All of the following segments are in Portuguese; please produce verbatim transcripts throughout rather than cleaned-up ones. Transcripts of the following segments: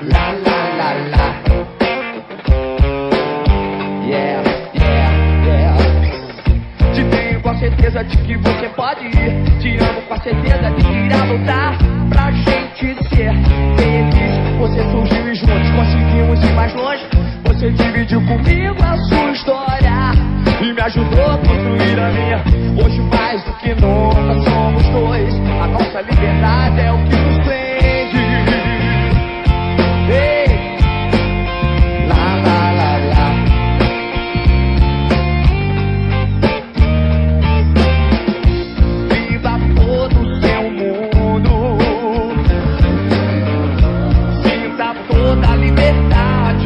Lá, lá, lá, lá. Yeah, yeah, yeah. Te tenho com a certeza de que você pode ir. Te amo com a certeza de que irá voltar pra gente ser feliz. Você surgiu e juntos conseguimos ir mais longe. Você dividiu comigo a sua história e me ajudou a construir a minha. Hoje mais do que nunca somos dois. A nossa liberdade é o que nos prende. Ei. Lá, lá, lá, lá. Viva todo o seu mundo. Sinta toda a liberdade.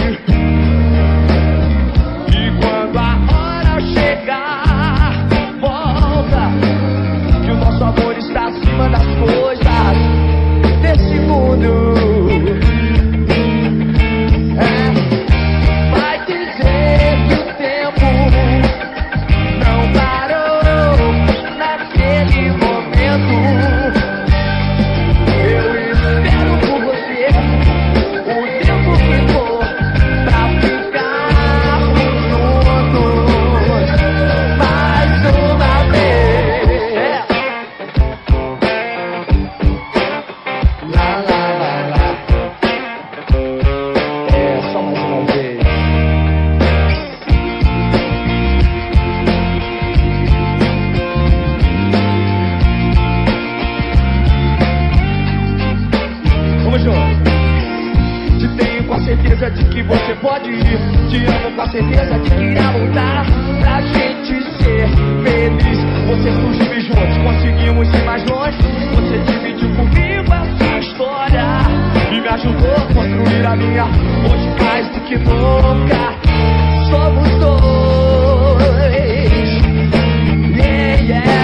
E quando a hora chegar, volta, que o nosso amor está acima das coisas desse mundo. É, vai dizer que o tempo não parou naquele momento. Eu espero por você o tempo que for pra ficarmos juntos mais uma vez. Lá, lá, lá, lá. É, só mais uma vez. Vamos juntos. Te tenho com a certeza de que você pode ir. Te amo com a certeza de que irá voltar pra gente ser feliz. Você surgiu e juntos conseguimos ir mais longe. Você dividiu comigo a sua história e me ajudou a construir a minha. Hoje mais do que nunca somos dois. Yeah, yeah.